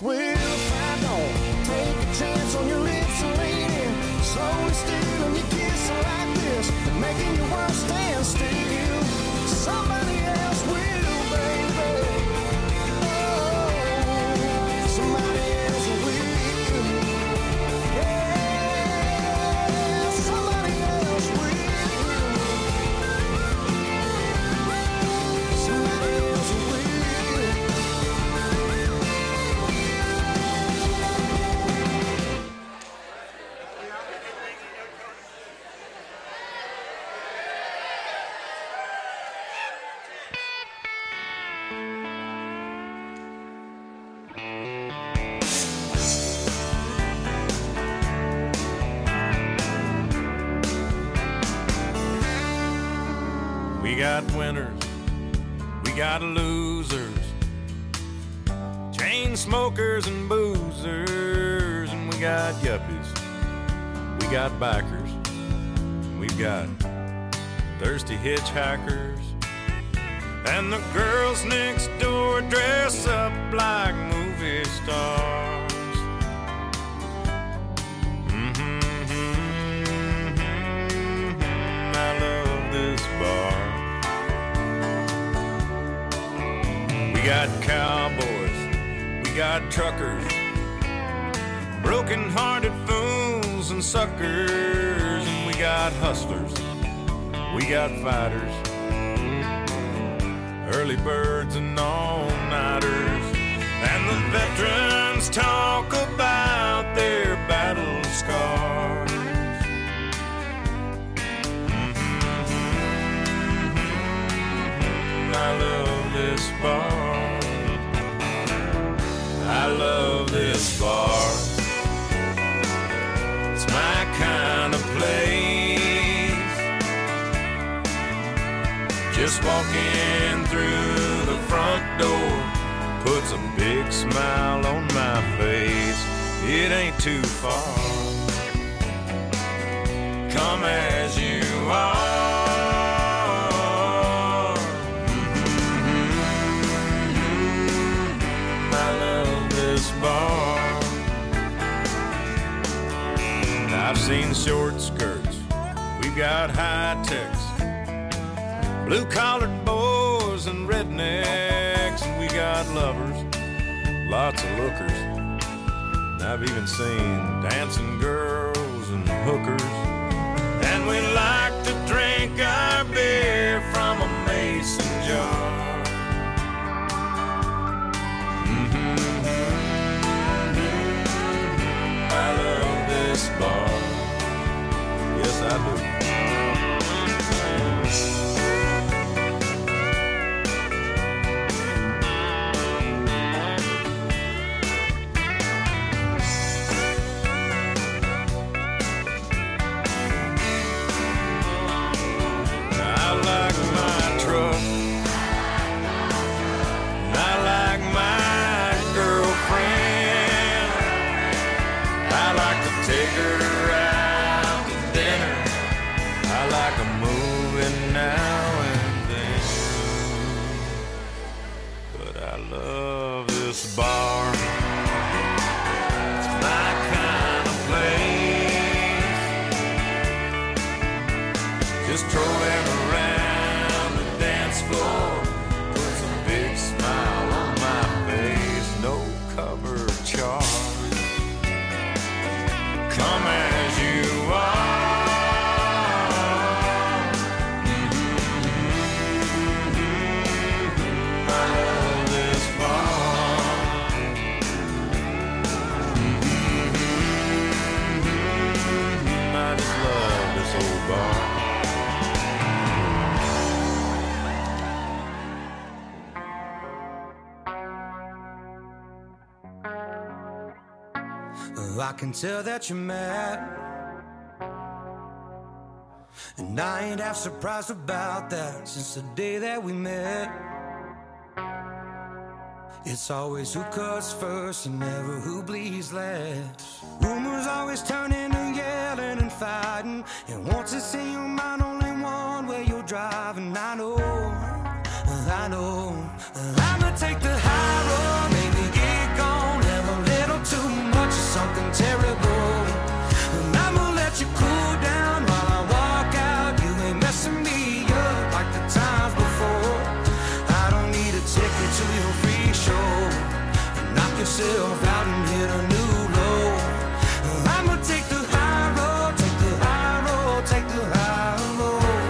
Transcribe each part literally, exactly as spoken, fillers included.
else will if I don't take a chance on your lips and lean in. Slowly stealing your kiss like this and making your world stand still. Somebody else will, baby. Oh, somebody else will. Yeah, somebody else will. Somebody else will. We got winners, we got losers, chain smokers and boozers, and we got yuppies, we got bikers, we've got thirsty hitchhikers, and the girls next door dress up like movie stars. Mm-hmm, mm-hmm, I love this bar. We got cowboys, we got truckers, broken-hearted fools and suckers, and we got hustlers, we got fighters, early birds and all-nighters, and the veterans talk about their battle scars. Mm-hmm, I love this bar. I love this bar. It's my kind of place. Just walking through the front door puts a big smile on my face. It ain't too far. Come as you are. Bar. I've seen short skirts, we've got high techs, blue-collared boys and rednecks, and we got lovers, lots of lookers. And I've even seen dancing girls and hookers. And we like to drink our beer from a mason jar. I love this bar. Yes, I do. I like my truck. I like my girlfriend. I like to take her out to dinner. I like a movie now and then. But I love this bar. It's my kind of place. Just trolling around the dance floor puts a big smile on my face. No cover charge. Come as you are. Mm-hmm. I love this bar. Mm-hmm. I just love this old bar. I can tell that you're mad, and I ain't half surprised about that. Since the day that we met, it's always who cuts first and never who bleeds last. Rumors always turn into yelling and fighting, and once it's in your mind only one way you're driving. I know, I know, I'ma take the high road, maybe get gone, never something terrible. And I'ma let you cool down while I walk out. You ain't messing me up like the times before. I don't need a ticket to your free show. Knock yourself out and hit a new low. I'ma take the high road, take the high road, take the high road.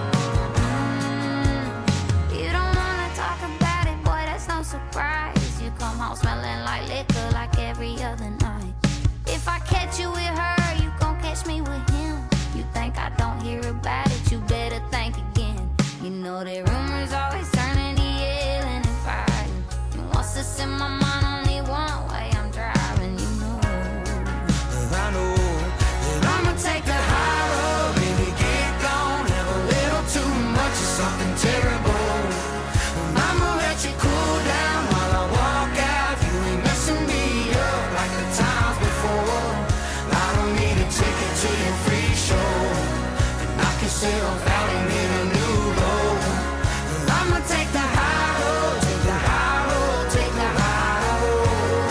Mm, you don't wanna talk about it, boy, that's no surprise. You come home smelling like liquor like every other night. If I catch you with her, you gon' catch me with him. You think I don't hear about it, you better think again. You know that rumors always turn into yelling and fighting. And once it's in my mind, only one way I'm driving, you know. I know that I'ma take the high road, baby, get gone. Have a little too much of something terrible. I'ma let you cool down while I walk out. You ain't messing me up like the times before. I don't need a ticket to your free show. Knock yourself out and hit a new low. I'ma take the high road, take the high road, take the high road.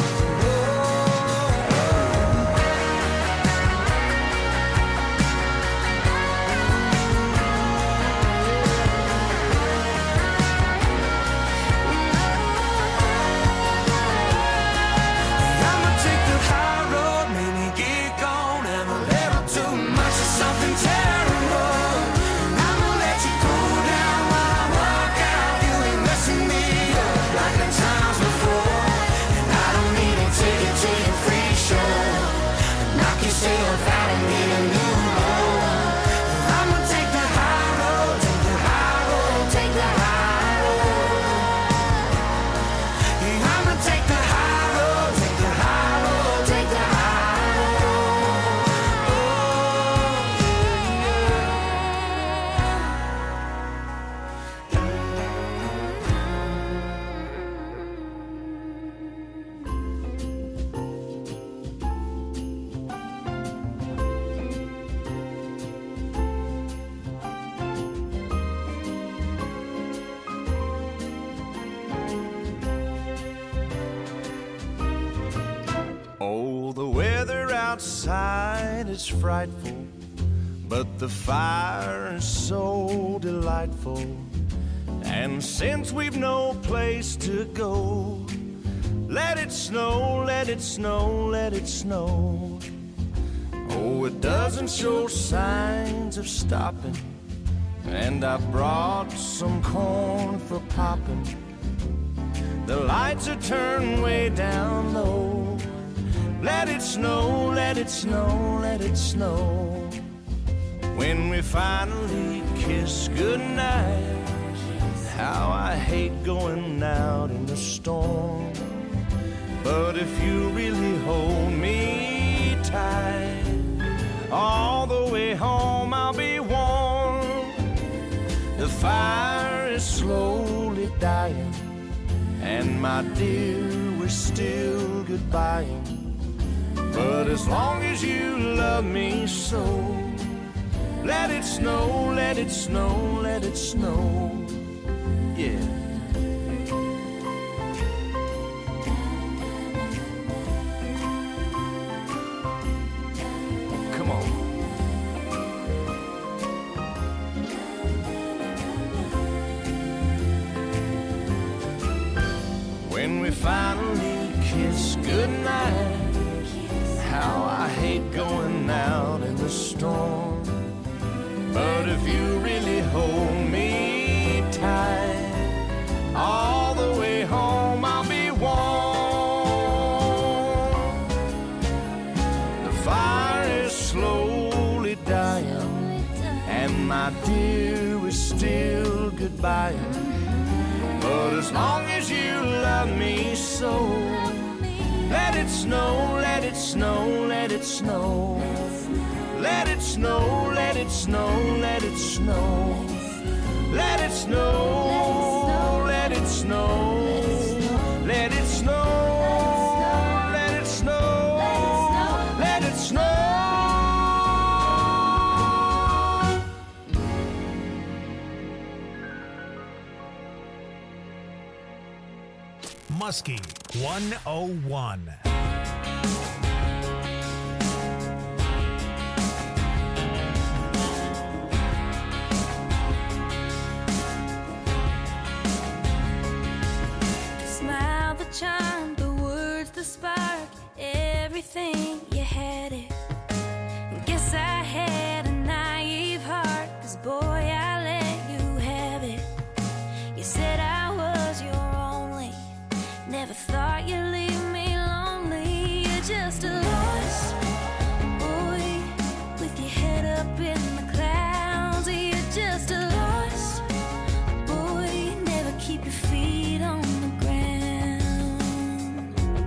I'ma take the high road, maybe get gone. Have a little too much of something terrible. I'ma let you cool down while I walk out. You ain't messing me up like the times before. And I don't need a ticket to your free show. Knock yourself out and hit a new low. I'ma take the high road, take the high road, take the high road. I'ma take the high road, take the high road, take the high Oh, the weather outside is frightful, but the fire is so delightful. And since we've no place to go, let it snow, let it snow, let it snow. Oh, it doesn't show signs of stopping, and I brought some corn for popping. The lights are turned way down low. Let it snow, let it snow, let it snow. When we finally kiss goodnight, how I hate going out in the storm. But if you really hold me tight, all the way home I'll be warm. The fire is slowly dying, and my dear, we're still goodbying. But as long as you love me so, let it snow, let it snow, let it snow. Yeah. Come on. When we finally kiss goodnight, how I hate going out in the storm. But if you really hold me tight, all the way home I'll be warm. The fire is slowly dying, and my dear, we're still goodbying. But as long as you love me so, let it snow, let it snow, let it snow. Let it snow, let it snow, let it snow. Let it snow, let it snow. Let it snow, let it snow. Let it snow. Muskie one oh one. everything, you had it. Guess I had a naive heart, 'cause boy, I let you have it. You said I was your only, never thought you'd leave me lonely. You're just a lost boy with your head up in the clouds. You're just a lost boy, never keep your feet on the ground.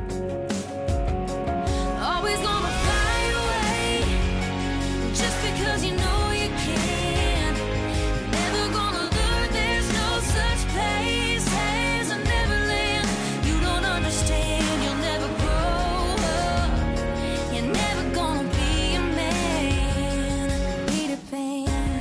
Always gonna fly away just because you know you can. Never gonna learn there's no such place as a Neverland. You don't understand, you'll never grow up. You're never gonna be a man, Peter Pan.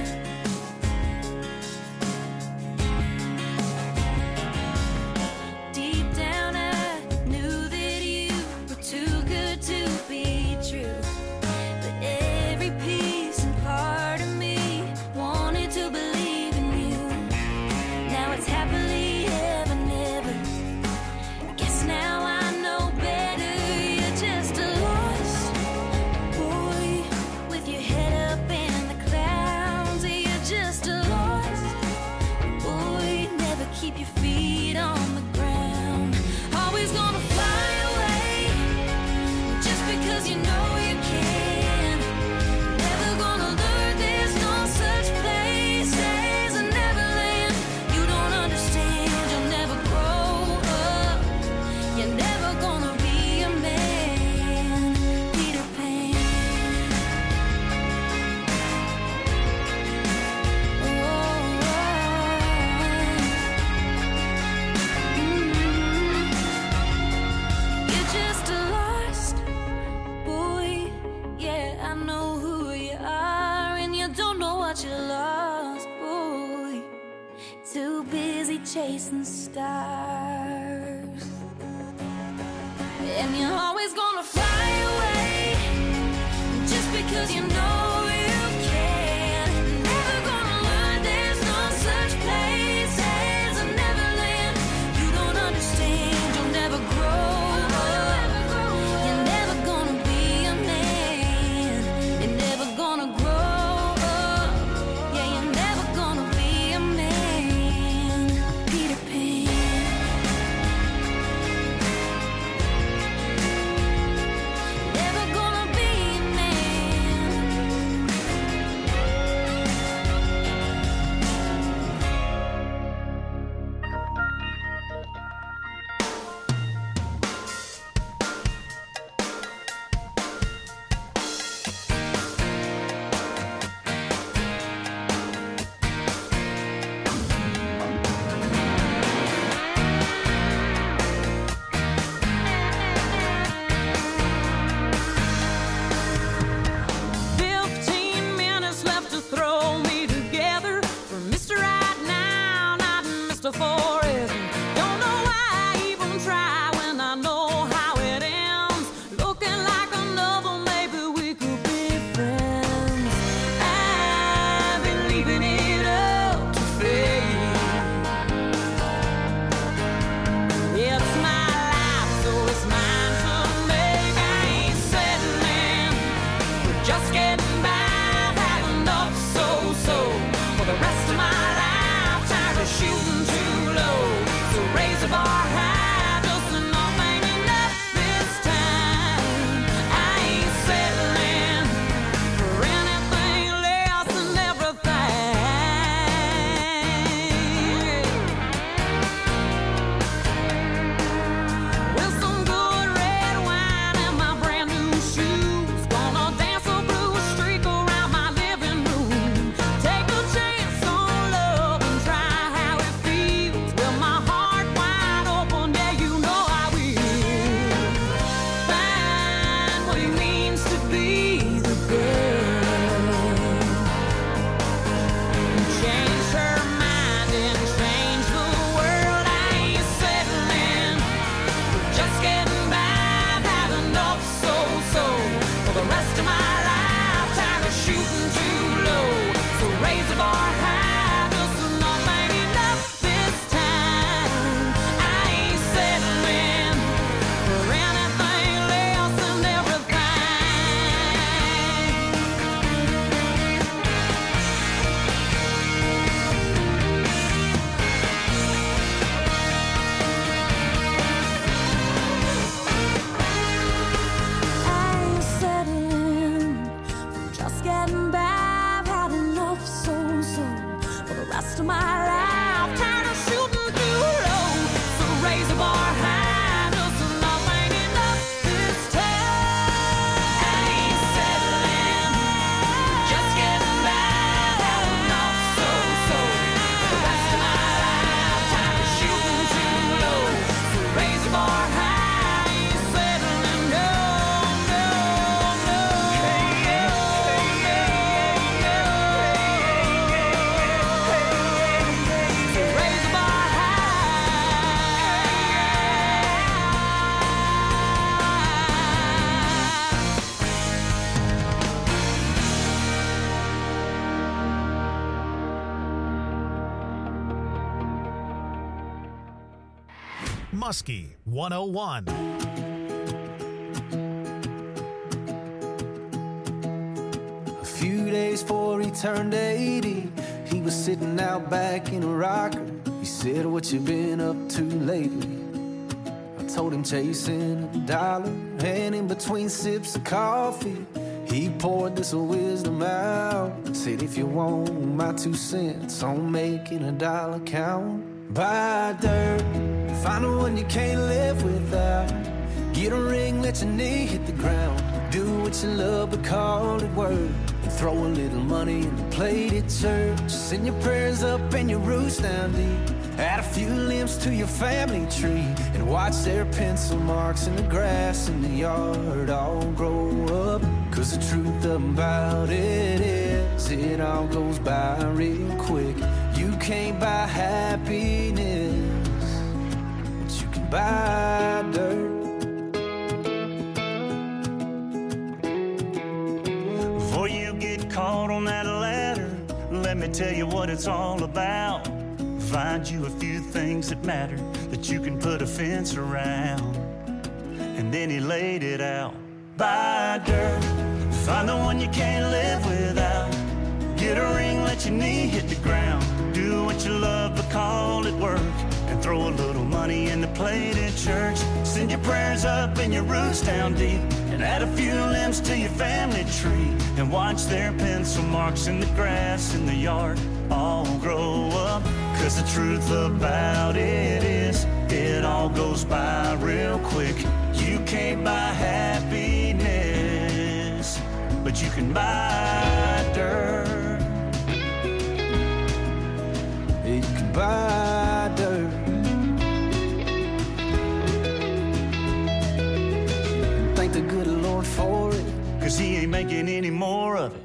Deep down I knew that you were too good to be true. But every piece and part of me wanted to believe in you. Now it's happily ever, never. Guess now I know better. You're just a lost boy with your head up in the clouds. You're just a lost boy, never keep your feet on the ground. Always gonna fly away just because you know you can. Never gonna learn there's no such place as a Neverland. You don't understand, you'll never grow up. You're never gonna be a man, Peter Pan. Oh, mm. You're just a lost boy. Yeah, I know who you are, and you don't know what you lost, boy. Too busy chasing stars, and you're always gonna fly away just because you know you can. Never gonna learn there's no such place as a Neverland. You don't understand, you'll never grow up. You're never gonna be a man. You're never gonna grow up. Yeah, you're never gonna be a man, Peter Pan. Never gonna be a man. Fifteen minutes left to throw me together for Mister Right Now, not Mister Forever. Don't know why I even try when I know how it ends. Looking like another, maybe we could be friends. I've been leaving it up to fate. It's my life, so it's mine to make. I ain't settling for just getting by. Had enough so-so for the rest of my life. Tired of shooting too low. Muskie one oh one. A few days before he turned eighty, he was sitting out back in a rocker. He said, "What you been up to lately?" I told him chasing a dollar, and in between sips of coffee, he poured this wisdom out. Said, "If you want my two cents on making a dollar count, buy dirt, find the one you can't live without. Get a ring, let your knee hit the ground. Do what you love, but call it work. And throw a little money in the plate at church. Send your prayers up and your roots down deep. Add a few limbs to your family tree. And watch their pencil marks in the grass in the yard all grow up. Cause the truth about it is, it all goes by real quick. You can't buy happiness, but you can buy dirt." Before you get caught on that ladder, let me tell you what it's all about. Find you a few things that matter, that you can put a fence around. And then he laid it out. Buy dirt, find the one you can't live without. Get a ring, let your knee hit the ground. Do what you love, but call it work. And throw a little money in the plate at church. Send your prayers up and your roots down deep. And add a few limbs to your family tree. And watch their pencil marks in the grass in the yard all grow up. Cause the truth about it is, it all goes by real quick. You can't buy happiness, but you can buy dirt. You can buy dirt. And thank the good Lord for it, cause he ain't making any more of it.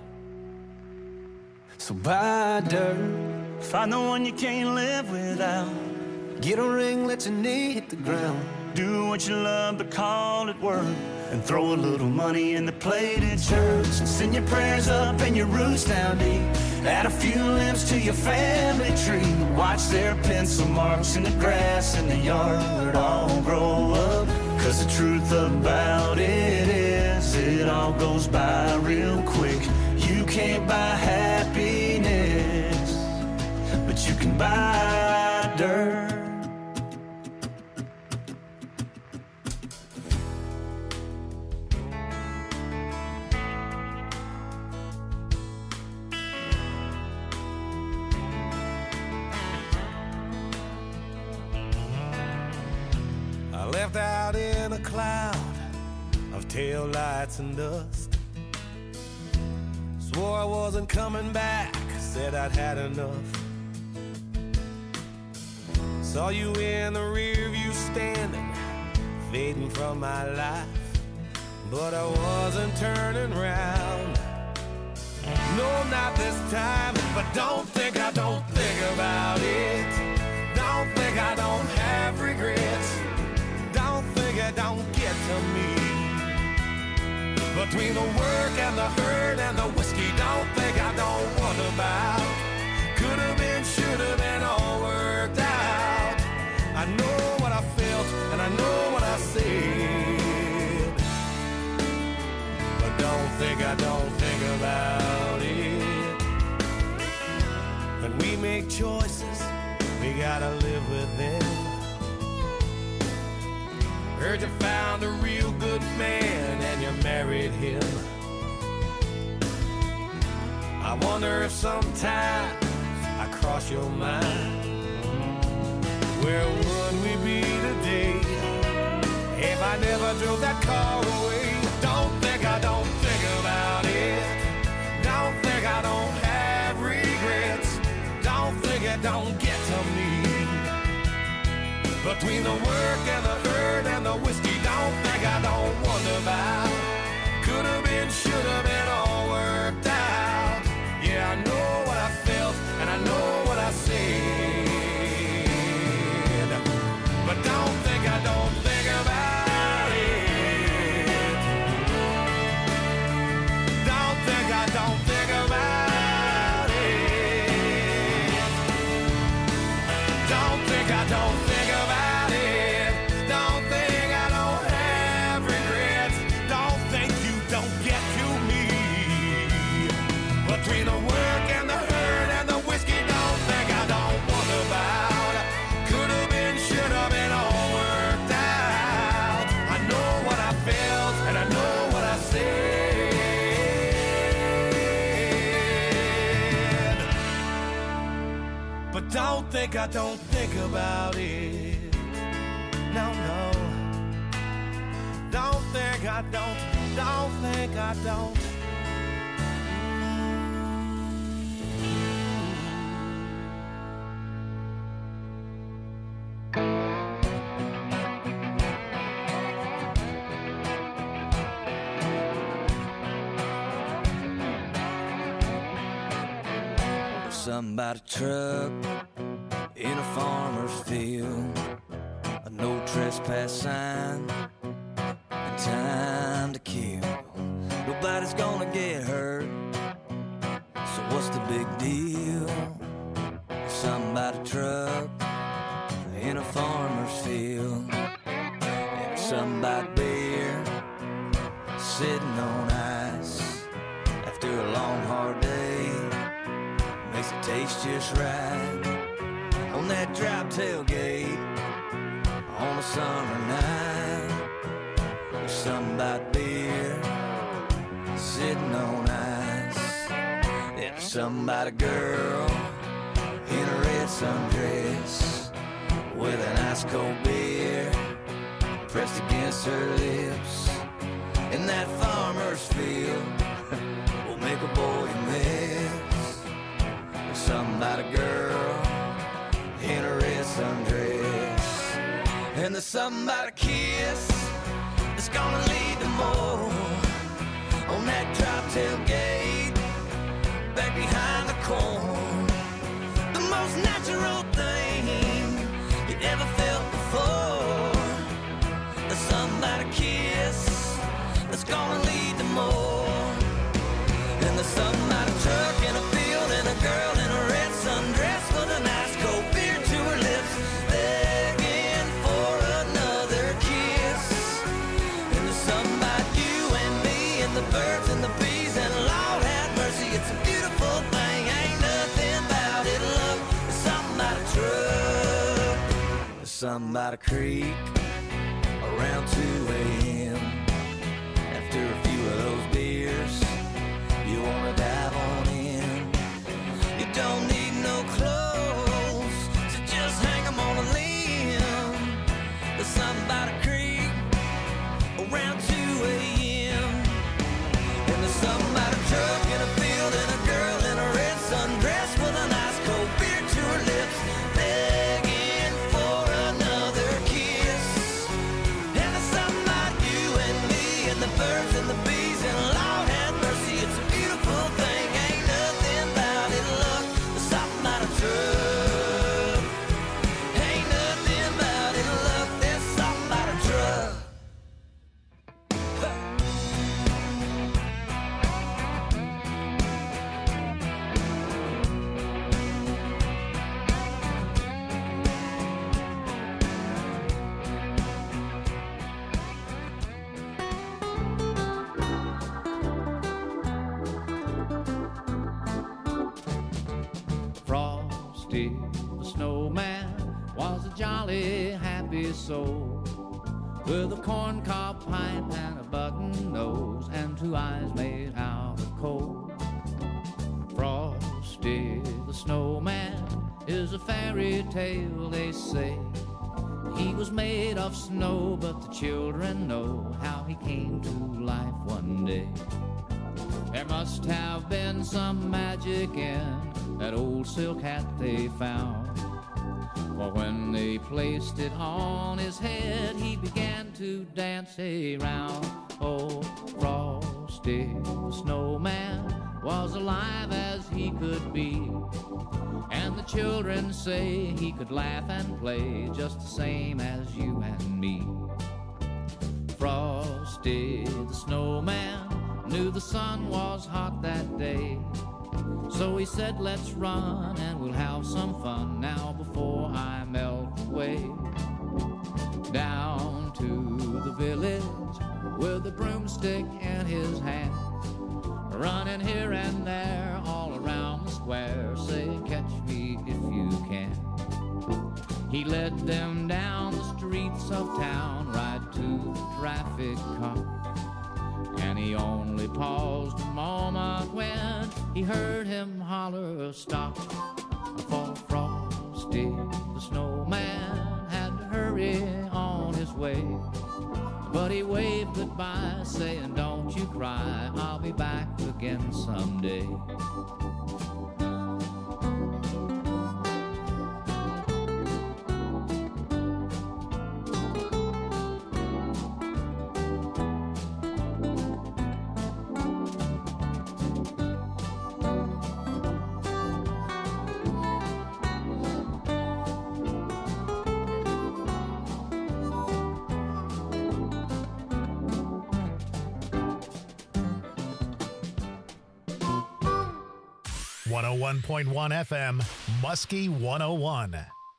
So buy dirt. Find the one you can't live without. Get a ring, let your knee hit the ground. Do what you love, but call it work. And throw a little money in the plate at church. Send your prayers up and your roots down deep. Add a few limbs to your family tree. Watch their pencil marks in the grass in the yard all grow up. Cause the truth about it is, it all goes by real quick. You can't buy happiness, but you can buy dirt. I left out in a cloud of tail lights and dust. Swore I wasn't coming back, said I'd had enough. Saw you in the rear view standing, fading from my life. But I wasn't turning round. No, not this time. But don't think I don't think about it. Don't think I don't have regrets. Don't think it don't get to me. Between the work and the hurt and the whiskey, don't think I don't wonder about. Could have been, should have been, all worked out. I know what I felt and I know what I said. But don't think I don't think about it. When we make choices, we gotta live with them. Heard you found a real good man and you married him. I wonder if sometimes I cross your mind. Where would we be today if I never drove that car away? Don't think I don't think about it. Don't think I don't have regrets. Don't think it don't get to me. Between the work and the hurt and the whiskey, don't think I don't wonder about. Could have been, should have been, all worked out. Yeah, I know what I felt and I know what I said. But don't think I don't think about it. Don't think I don't think about it. Don't think I don't think about it. think I don't think about it. No, no. Don't think I don't, don't think I don't. Somebody truck in a farmer's field, a no trespass sign, and time to kill. Nobody's gonna get hurt, so what's the big deal? Somebody truck in a farmer's field, and somebody beer sitting on ice after a long hard day. Makes it taste just right on that drop tailgate on a summer night. There's somebody beer sitting on ice, and there's somebody girl in a red sundress with an ice cold beer pressed against her lips. In that farmer's field will make a boy miss. Somebody girl in a red sundress, and there's somebody kiss that's gonna lead to more on that drop tailgate back behind the corn. The most natural thing you ever felt before. There's somebody kiss that's gonna lead to more, and there's somebody truck in a field and a girl in a red sundress with a nice cold beer to her lips, begging for another kiss. And there's somebody you and me and the birds and the bees, and Lord have mercy, it's a beautiful thing. Ain't nothing about it, love. There's somebody truck, there's somebody creek around two a.m. After a few of those beers, you wanna dive on in. You don't need no clothes, so just hang 'em on a limb. There's somebody creek around two a.m. And there's somebody truck in a field and a girl in a red sundress with a nice cold beer to her lips, begging for another kiss. And there's somebody you and me and the birds and the bees, and Lord have mercy, it's a beautiful thing. Ain't nothing about it, look. There's something about a truck. Ain't nothing about it, look. There's something about a truck. Frosty the snowman was a jolly happy soul, with a corncob pipe and a button nose and two eyes made out of coal. Frosty the snowman is a fairy tale, they say. He was made of snow, but the children know how he came to life one day. There must have been some magic in that old silk hat they found, for when they placed it on his head, he began to dance around. Oh, Frosty the snowman was alive as he could be, and the children say he could laugh and play just the same as you and me. Frosty the snowman knew the sun was hot that day, so he said, let's run and we'll have some fun now before I melt away. Down to the village with a broomstick in his hand, running here and there all around the square, say, catch me if you can. He led them down the streets of town right to the traffic cop, and he only paused a moment when he heard him holler, stop, for Frosty Frosty the snowman had to hurry on his way. But he waved goodbye, saying, don't you cry, I'll be back again someday. one oh one point one F M, Muskie one oh one.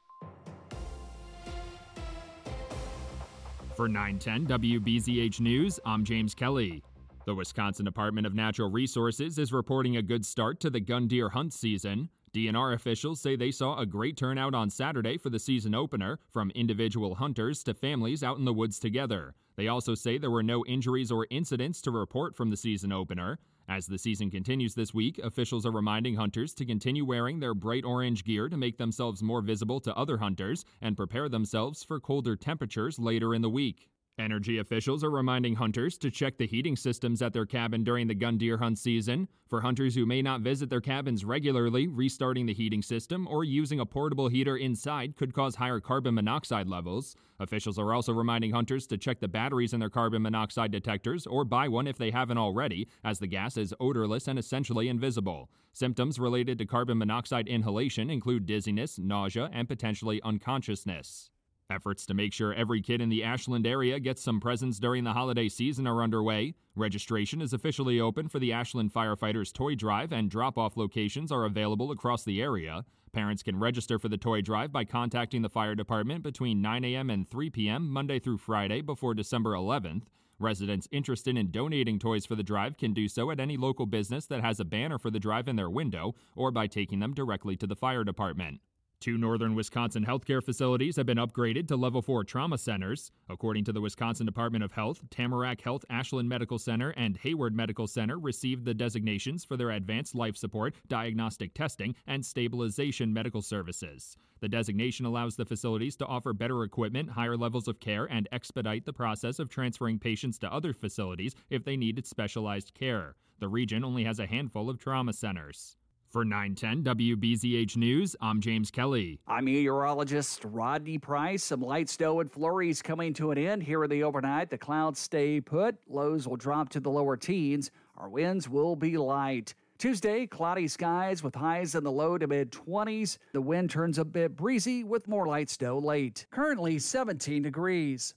For nine ten W B Z H News, I'm James Kelly. The Wisconsin Department of Natural Resources is reporting a good start to the gun deer hunt season. D N R officials say they saw a great turnout on Saturday for the season opener, from individual hunters to families out in the woods together. They also say there were no injuries or incidents to report from the season opener. As the season continues this week, officials are reminding hunters to continue wearing their bright orange gear to make themselves more visible to other hunters and prepare themselves for colder temperatures later in the week. Energy officials are reminding hunters to check the heating systems at their cabin during the gun deer hunt season. For hunters who may not visit their cabins regularly, restarting the heating system or using a portable heater inside could cause higher carbon monoxide levels. Officials are also reminding hunters to check the batteries in their carbon monoxide detectors or buy one if they haven't already, as the gas is odorless and essentially invisible. Symptoms related to carbon monoxide inhalation include dizziness, nausea, and potentially unconsciousness. Efforts to make sure every kid in the Ashland area gets some presents during the holiday season are underway. Registration is officially open for the Ashland Firefighters Toy Drive, and drop-off locations are available across the area. Parents can register for the toy drive by contacting the fire department between nine a.m. and three p.m. Monday through Friday before December eleventh. Residents interested in donating toys for the drive can do so at any local business that has a banner for the drive in their window, or by taking them directly to the fire department. Two northern Wisconsin healthcare facilities have been upgraded to level four trauma centers. According to the Wisconsin Department of Health, Tamarack Health Ashland Medical Center and Hayward Medical Center received the designations for their advanced life support, diagnostic testing, and stabilization medical services. The designation allows the facilities to offer better equipment, higher levels of care, and expedite the process of transferring patients to other facilities if they needed specialized care. The region only has a handful of trauma centers. For nine ten W B Z H News, I'm James Kelly. I'm meteorologist Rodney Price. Some light snow and flurries coming to an end here in the overnight. The clouds stay put. Lows will drop to the lower teens. Our winds will be light. Tuesday, cloudy skies with highs in the low to mid twenties. The wind turns a bit breezy with more light snow late. Currently seventeen degrees.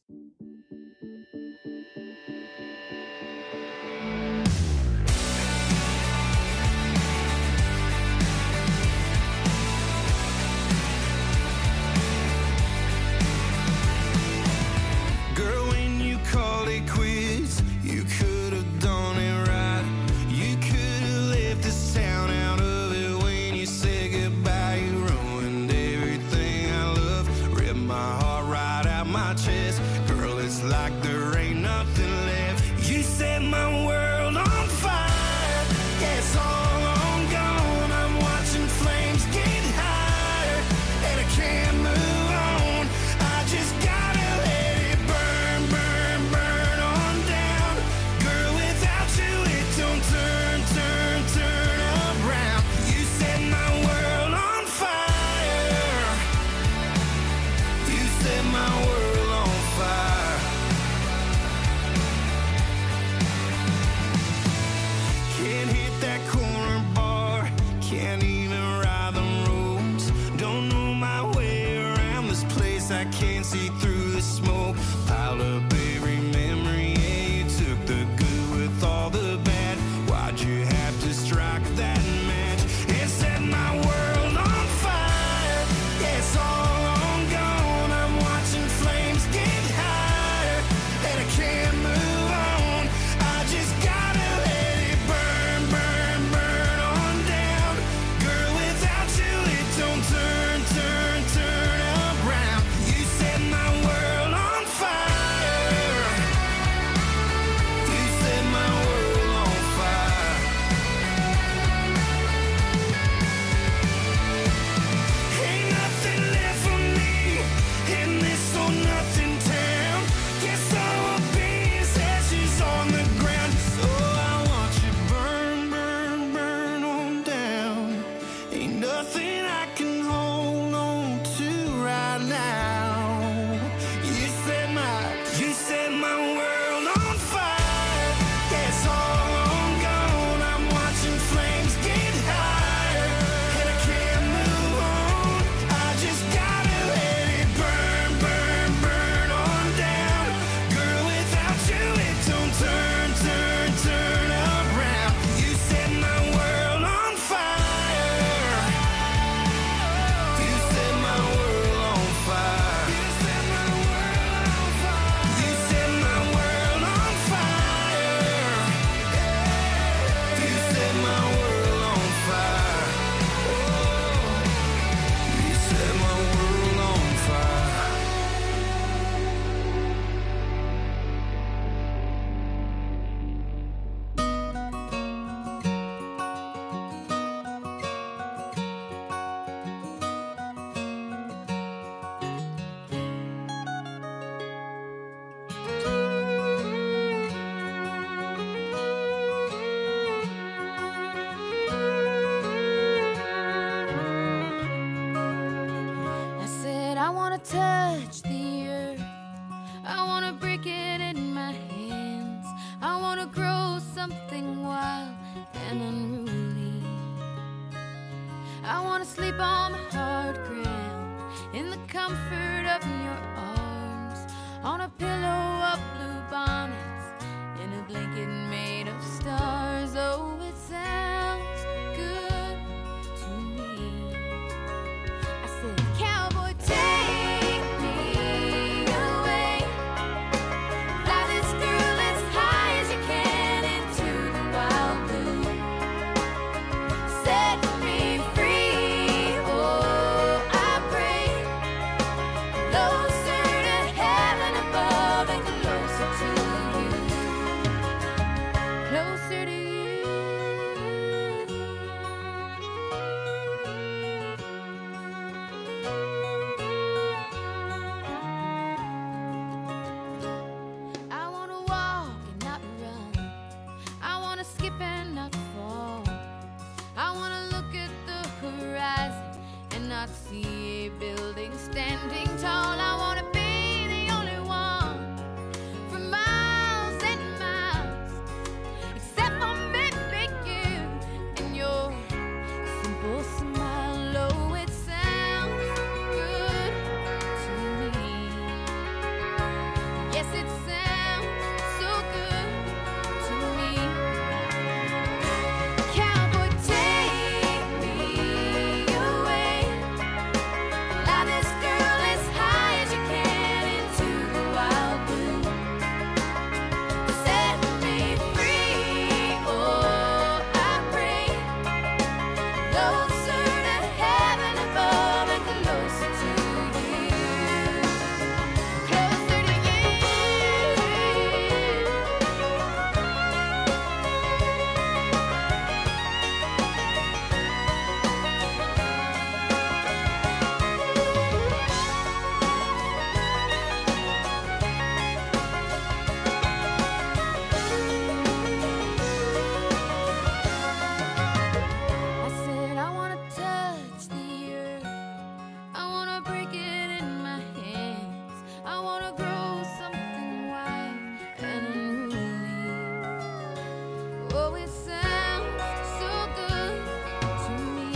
Girl, when you called it quits, you could have done it right. You could have left the sound out of it when you said goodbye. You ruined everything I love, ripped my heart right out my chest. Girl, it's like there ain't nothing left. You set my world on fire. Yeah, it's all on gone. I'm watching flames get higher, and I can't move on. I just gotta let it burn, burn, burn on down. Girl, without you it don't turn, turn, turn around. You set my world on fire. You set my world on fire. Can't hit that corner bar, can't even ride the roads. Don't know my way around this place, I can't see through the smoke. Piled up every memory, yeah, you took the good with all the bad. Why'd you have to strike that match and set my world on fire? Yeah, it's all on gone. I'm watching flames get higher, and I can't move on. I just gotta let it burn, burn, burn on down. Girl, without you it don't turn, turn, turn around. You set my world on fire. touch the earth. I wanna break it in my hands. I wanna grow something wild and unruly. I wanna sleep on the hard ground in the comfort of your arms, on a pillow of blue bonnets, in a blanket made of stars. Oh, it sounds good to me. I said, cowboy, take me away. Fly this girl as high as you can into the wild blue. Set me free, oh, I pray. Closer to heaven above and closer to you. Closer to you. I wanna walk and not run. I wanna skip and not fall. I wanna look at the horizon and not see a building standing tall. I wanna be the only one for miles and miles, except for maybe you and your simple smile. Oh, it sounds good to me. Yes, it sounds so good to me. Cowboy, take me away. Fly this girl as high as you can into the wild blue. Set me free, oh, I pray. Closer to heaven above and closer to you. Closer to you. I said I wanna touch the earth. I wanna break it in my hands. I wanna grow something wild and unruly. Oh, it sounds so good to me.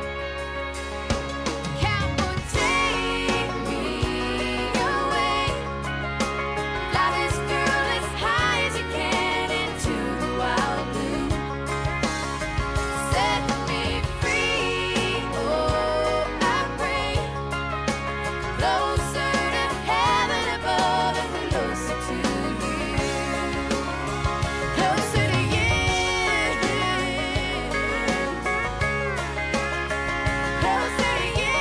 Cowboy, take me away. Fly this girl as high as you can into the wild blue. Set me free, oh, I pray. Closer to heaven above and closer to you. Closer to you. Closer to you.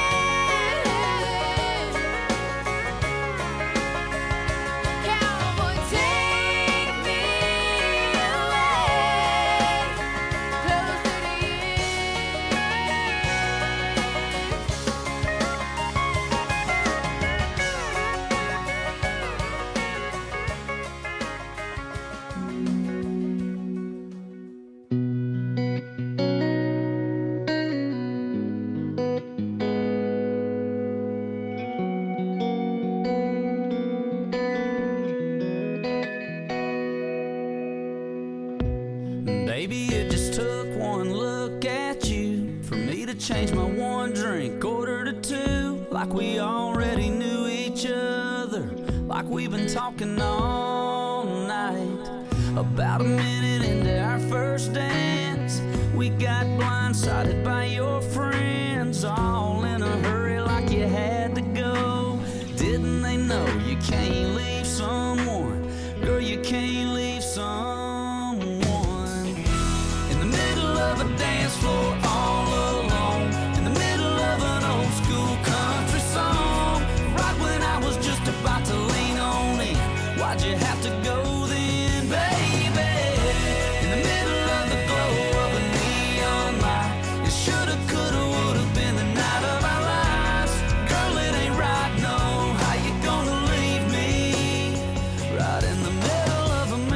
Cowboy, take me away. Closer to you. Baby, it just took one look at you for me to change my one drink order to two. Like we already knew each other, like we've been talking all night. About a minute into our first dance, we got blindsided by your friends, all in a hurry like you had to go. Didn't they know you can't leave someone? Girl, you can't leave someone in the middle of a dance floor all alone, in the middle of an old school country song. Right when I was just about to lean on in, why'd you have to go then, baby? In the middle of the glow of a neon light, it shoulda, coulda, woulda been the night of our lives. Girl, it ain't right, no. How you gonna leave me right in the middle of a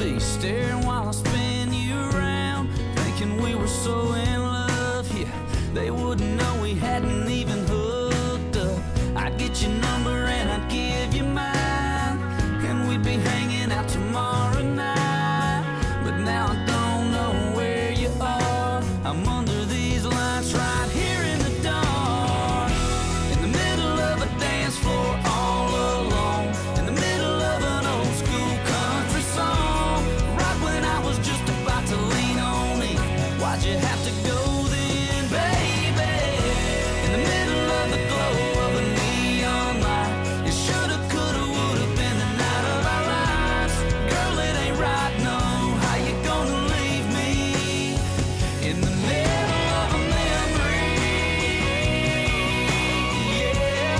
be staring while I spin you around, thinking we were so in love. Yeah, they wouldn't know we hadn't even hooked up. I'd get your number and I'd give you mine, and we'd be hanging out tomorrow night. But now I don't know where you are. I'm under these lights right here in the dark, in the middle of a dance floor all alone, in the middle of an old school country song. Right when I was just about to lean on it, why'd you have to go then, baby? In the middle of the glow of a neon light, it shoulda, coulda, woulda been the night of our lives. Girl, it ain't right, no. How you gonna leave me in the middle of a memory? Yeah.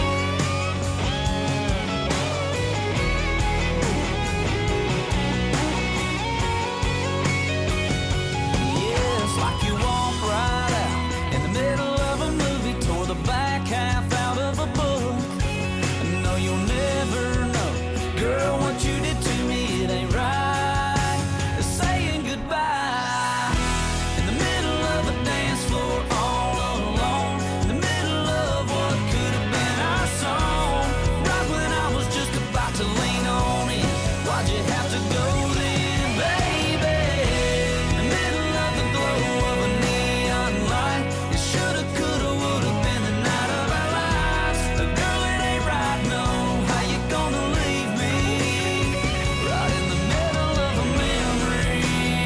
Yeah, it's like you walk right out in the middle of a movie, tore the back half out of a book. No, you'll never know, girl, what you did to me, it ain't right. Saying goodbye in the middle of a dance floor all alone, in the middle of what could have been our song. Right when I was just about to lean on it, why'd you have to go then, baby? In the middle of the glow of a neon light, it shoulda, coulda, woulda been the night of our lives. But girl, it ain't right, no. How you gonna leave me right in the middle of a memory?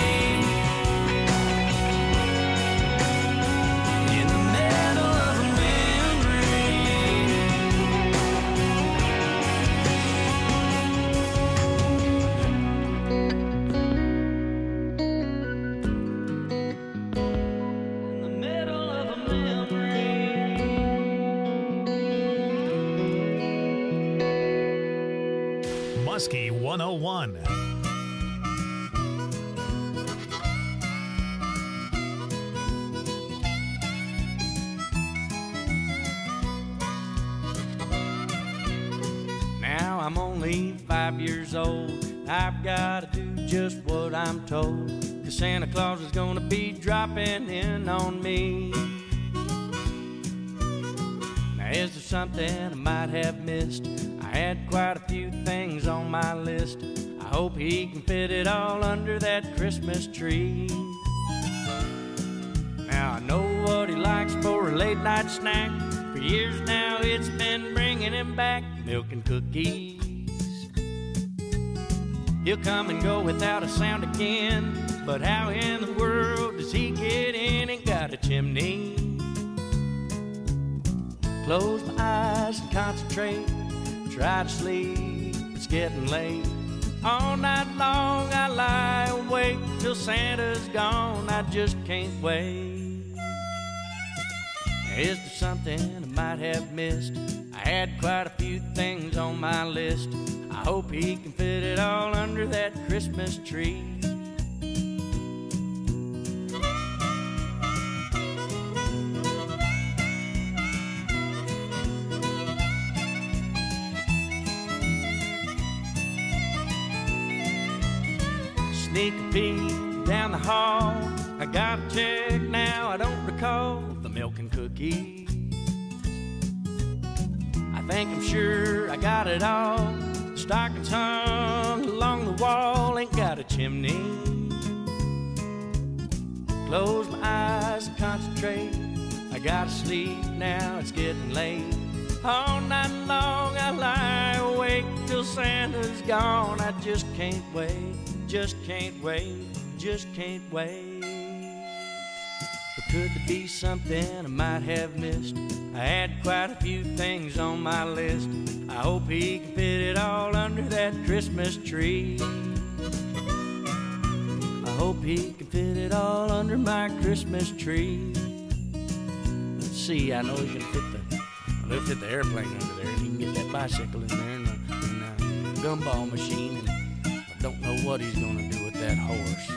In the middle of a memory. In the middle of a memory. Muskie one oh one. Now I'm only five years old. I've got to do just what I'm told, 'cause Santa Claus is gonna be dropping in on me. Now is there something I might have missed? I had quite a few things on my list. I hope he can fit it all under that Christmas tree. Now I know what he likes for a late night snack. For years now it's been bringing him back milk and cookies. He'll come and go without a sound again, but how in the world does he get in and got a chimney? Close my eyes and concentrate, try to sleep, it's getting late. All night long I lie awake till Santa's gone, I just can't wait. Is there something I might have missed? I had quite a few things on my list. I hope he can fit it all under that Christmas tree. Sneak a peek down the hall, I gotta check now, I don't recall the milk and cookies. I think I'm sure I got it all. Stockings hung along the wall, ain't got a chimney. Close my eyes and concentrate, I gotta sleep now, it's getting late. All night long I lie awake till Santa's gone, I just can't wait, just can't wait, just can't wait. But could there be something I might have missed? I had quite a few things on my list. I hope he can fit it all under that Christmas tree. I hope he can fit it all under my Christmas tree. Let's see, I know he can fit the, I know he'll fit the airplane under there, and he can get that bicycle in there, and the, and the gumball machine, and I don't know what he's gonna do with that horse.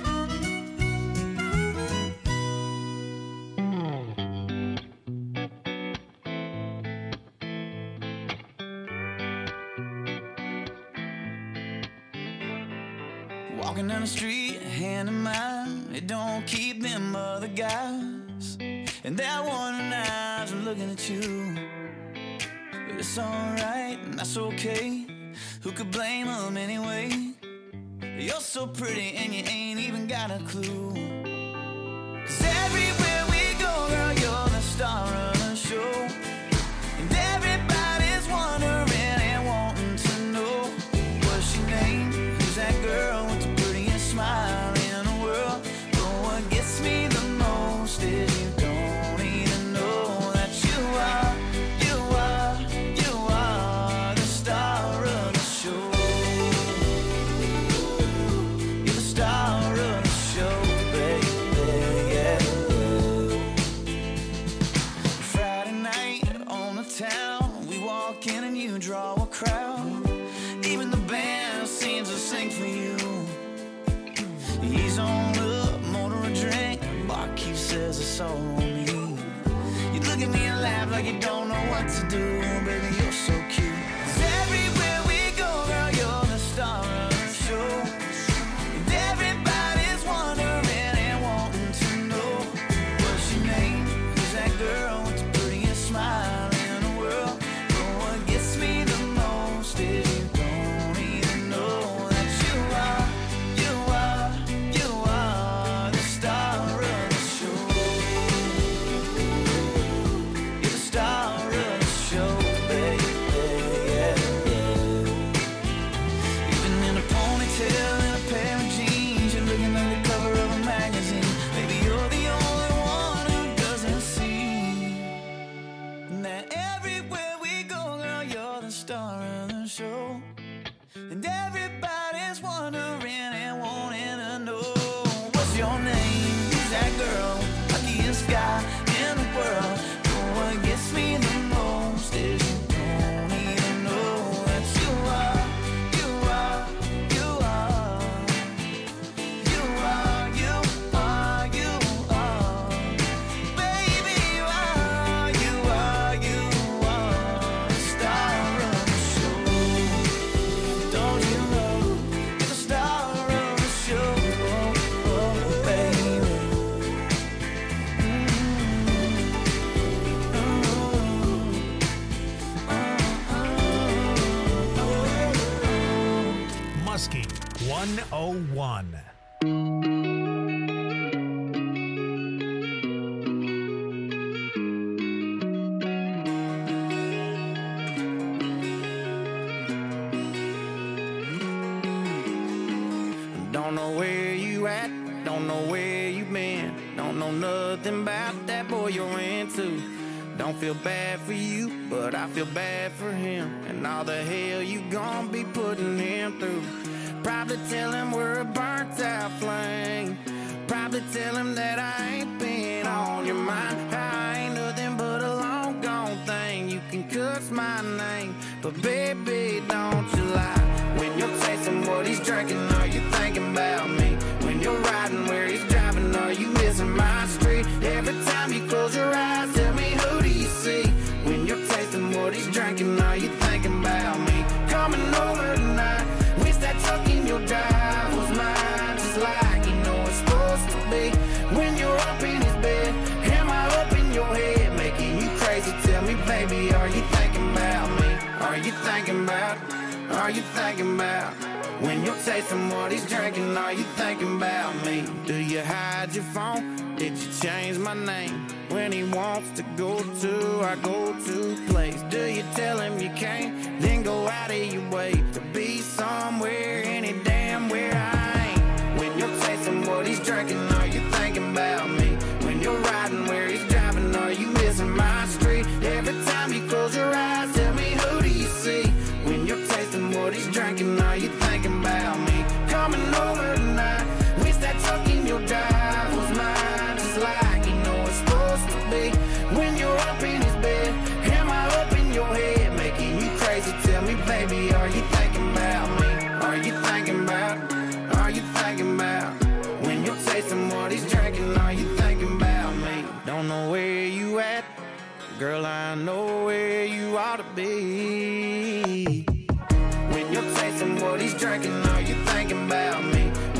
Walking down the street, hand in mine, it don't keep them other guys. And that one eyes are looking at you. But it's alright, and that's okay. Who could blame them anyway? You're so pretty and you ain't even got a clue. 'Cause everywhere we go, girl, you're the star of the show. And everybody's wondering and wanting to know, what's your name? Who's that girl with the prettiest smile in the world? But what gets me the most is you don't even know that you are, you are, you are the star of the show. You're the star of the show, baby, yeah. Friday night on the town, we walk in and you draw a crowd. Even the band seems to sing for you. He's on up, motor a drink, barkeep says it's all on me. You look at me and laugh like you don't know what to do, baby, you're so cute. 'Cause everywhere we go, girl, you're the star of the show. And everybody's wondering and wanting to know, what's your name? Who's that girl with the prettiest smile in the world? But what gets me the most is you don't even know that you are, you are, you are the star of the show. You're the star of the show, baby, yeah, yeah. Even in a ponytail and a pair of jeans, you're looking like the cover of a magazine. Baby, you're the only one who doesn't see that everywhere we go, girl, you're the star of the show. And everybody's wondering and wanting to know, what's your name? Who's that girl? Luckiest guy in the world. But what gets me the most is you don't even know that you are, you are, you are, you are, you are, you are. Baby, you are, you are, you are the star of the show. Don't you know you're the star of the show, oh, baby. Muskie one oh one. Don't know where you at, don't know where you been, don't know nothing about that boy you're into. Don't feel bad for you, but I feel bad for him, and all the hell you gon' be putting him through. Probably tell him we're a burnt out flame, probably tell him that I ain't been on your mind. I ain't nothing but a long gone thing, you can cuss my name, but baby, don't you lie. When you're tasting what he's drinking, are you thinking about me? When you're riding where he's driving, are you missing my street? Every time you close your eyes, tell me, who do you see? When you're tasting what he's drinking, are you thinking about me? Coming over tonight, wish that truck in your drive was mine, just like you know it's supposed to be. When you're up in his bed, am I up in your head, making you crazy? Tell me, baby, are you thinking about me? Are you thinking about, are you thinking about? When you're tasting what he's drinking, are you thinking about me? Do you hide your phone? Did you change my name? When he wants to go to our go-to place, do you tell him you can't, then go out of your way to be somewhere, any damn where I ain't? When you're tasting what he's drinking, are you thinking about me? When you're riding where he's driving, are you missing my street? Every time you close your eyes, tell me, who do you see? When you're tasting what he's drinking, are you thinking about me? Coming over tonight, wish that truck in your drive was mine, just like you know it's supposed to be. When you're up in his bed, am I up in your head, making you crazy? Tell me, baby, are you thinking about me? Are you thinking about, are you thinking about? When you're tasting what he's drinking, are you thinking about me? Don't know where you at, girl, I know where you ought to be. When you're tasting what he's drinking, are you thinking about me?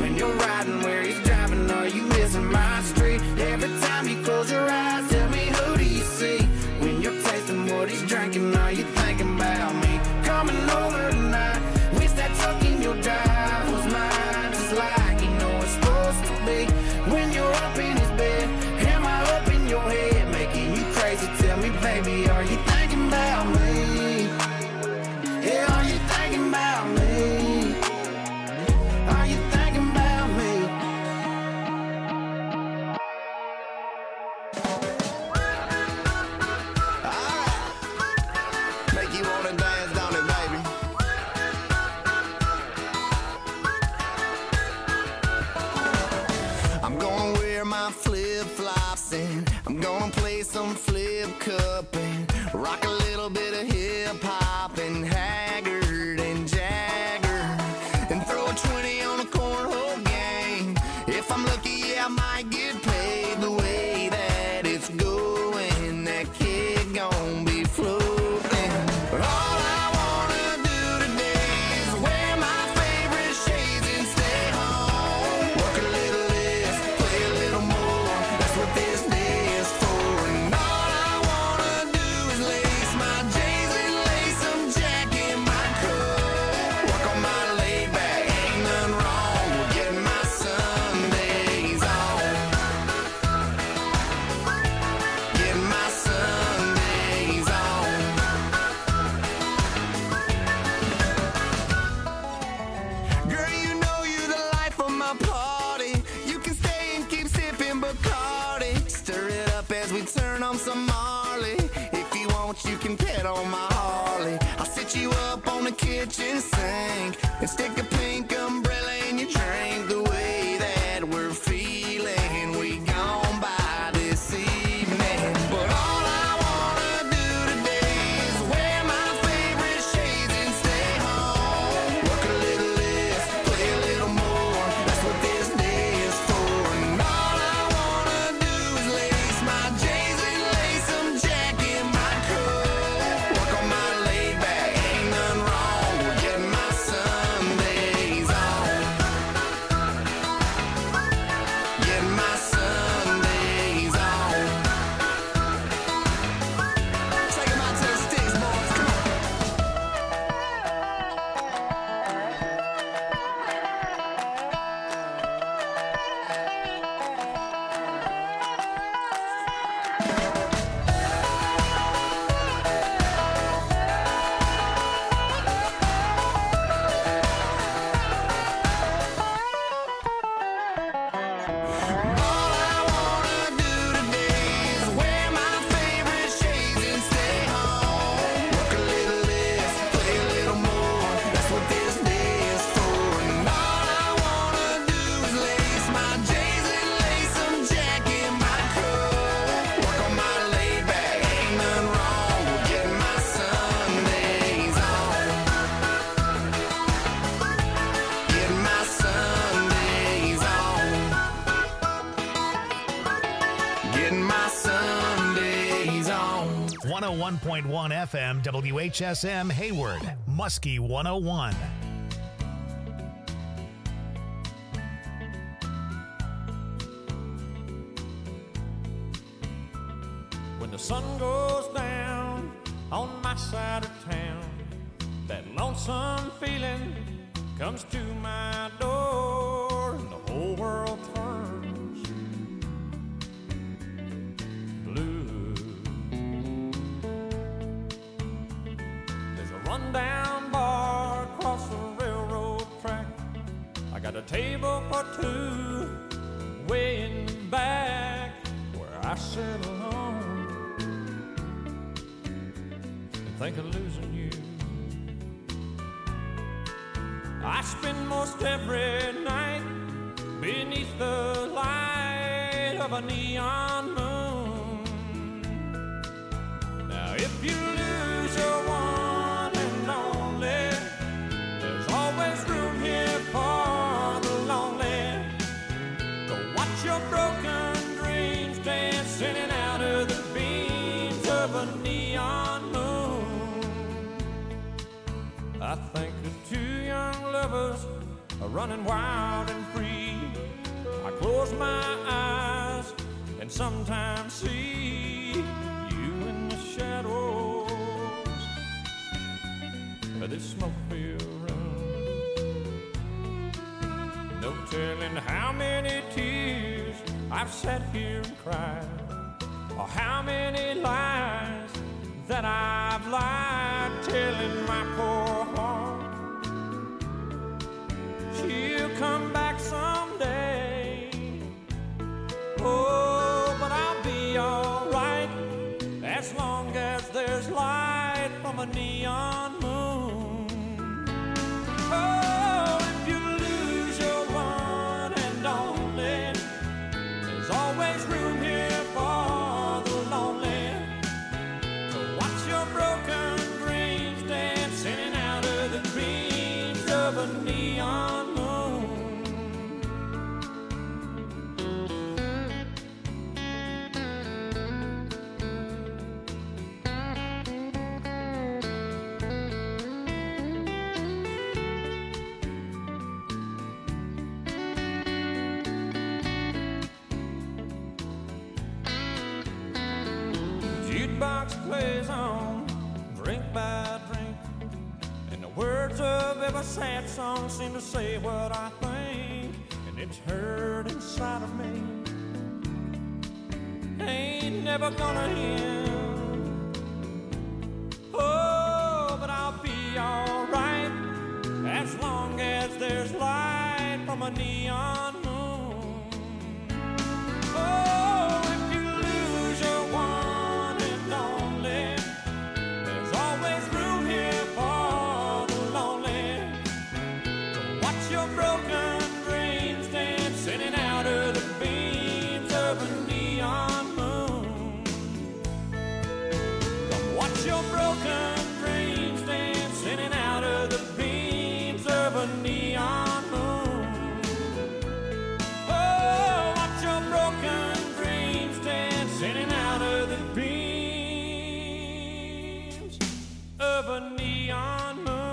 flip-flops and I'm gonna play some flip cup and rock a little bit of hip-hop and Haggard and Jagger and throw a twenty on a cornhole game. If I'm lucky, yeah, I might get paid the way that it's going. That kid gon' be floating. But all I wanna do today is wear my favorite shades and stay home. Work a little less, play a little more. That's what this day is for. And all I wanna do is lace my J's and lace some Jack in my coat. Work on my laid back, ain't nothing wrong with getting my Sundays on. Getting my Sundays on. Girl, you know you the life of my party. You can stay and keep sipping Bacardi. Stir it up as we turn on some Marley. If you want, you can pet on my Harley. I'll sit you up on the kitchen sink and stick a pink umbrella in your drink. The way that we're feeling, we gone by this evening. But all I wanna do today is wear my favorite shades and stay home. Work a little less, play a little more. That's what this day is for. And all I wanna do is lace my J's and lace some Jack in my coat. Work on my laid back, ain't nothing wrong with getting my Sundays on. Getting my Sundays on. Take 'em out to the sticks, boys. Come on. All I wanna do today is wear my favorite shades and stay home. Work a little less, play a little more. That's what this day is for. And all I wanna do is lace my J's and lace some Jack in my coat. Work on my laid back, ain't nothing wrong with getting my Sundays on. Getting my Sundays on. Getting my Sundays on. one oh one point one F M, W H S M, Hayward, Muskie one oh one. When the sun goes down on my side of town, that lonesome feeling comes to my door, and the whole world turns blue. There's a rundown bar across the railroad track. I got a table for two way in the back where I sit alone and think of losing you. I spend most every night beneath the light of a neon moon. Now if you lose your one and only, there's always room here for the lonely. Go watch your broken dreams dance in and out of the beams of a neon moon. I think of two young lovers are running wild and free. I close my eyes and sometimes see you in the shadows of this smoke-filled room. No telling how many tears I've sat here and cried, or how many lies that I've lied, telling my poor heart she'll come back someday. Oh, but I'll be alright as long as there's light from a neon moon. Oh, if you lose your one and only, there's always room here always on, drink by drink. And the words of every sad song seem to say what I think, and it's hurt inside of me. Ain't never gonna end. Oh, but I'll be alright as long as there's light from a neon moon. Oh, if you lose your one and only, there's always room here for the lonely. Don't watch your broken dreams dancing out of the beams of a neon moon. Don't watch your broken dreams dancing out of the beams of a neon moon. Oh, watch your broken dreams dancing out of the beams of a neon moon.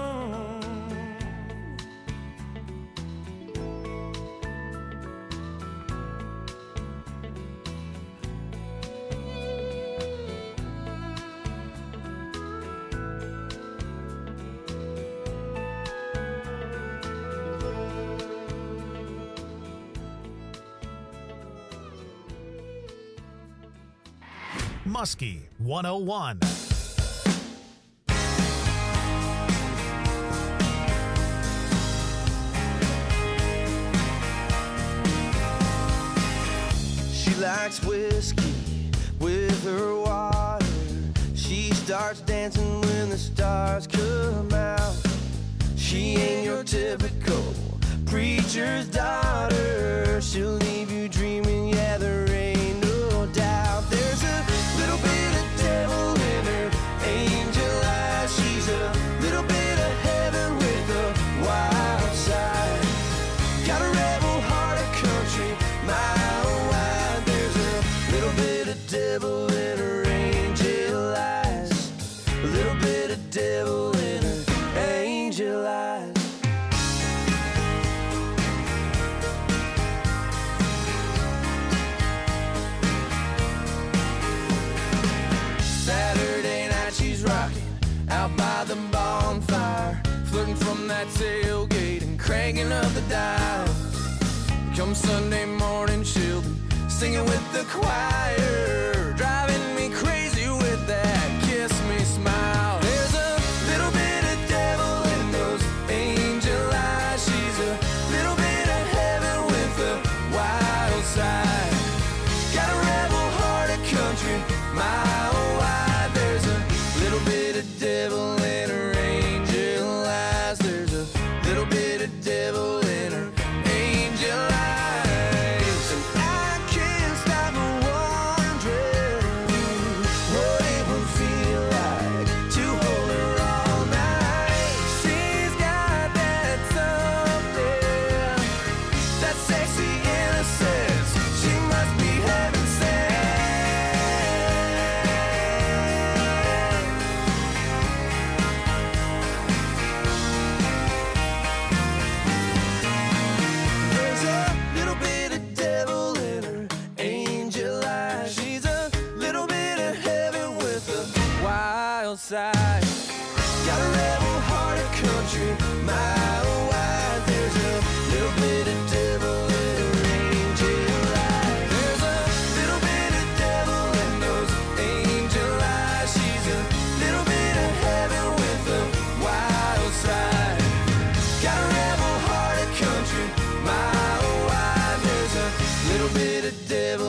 Muskie one oh one. She likes whiskey with her water. She starts dancing when the stars come out. She ain't your typical preacher's daughter. She'll leave you dreaming, yeah, there ain't no doubt. There's a little bit of devil in her angel eyes. She's a little bit of heaven with a wild side. Got a rebel heart, a country mile wide. There's a little bit of devil in her angel eyes. A little bit of devil in her angel eyes. Saturday night she's rocking out by the bonfire, flirting from that tailgate and cranking up the dial. Come Sunday morning she'll be singing with the choir, driving me crazy with that kiss me smile. There's a little bit of devil in those angel eyes. She's a little bit of heaven with a wild side. Got a rebel heart, a country mile wide. There's a little bit of devil in her angel eyes. There's a little bit of devil in her angel eyes. And I can't stop wondering what it would feel like to hold her all night. She's got that something, that sexy innocence. She must be heaven sent. There's a little bit of devil in her angel eyes. She's a little bit of heaven with a wild side. Got a rebel heart, a country mile wide. There's a little bit of devil in her angel eyes. There's a little bit of devil in those angel eyes. She's a little bit of heaven with a wild side. Got a rebel heart, a country mile wide. There's a little bit of devil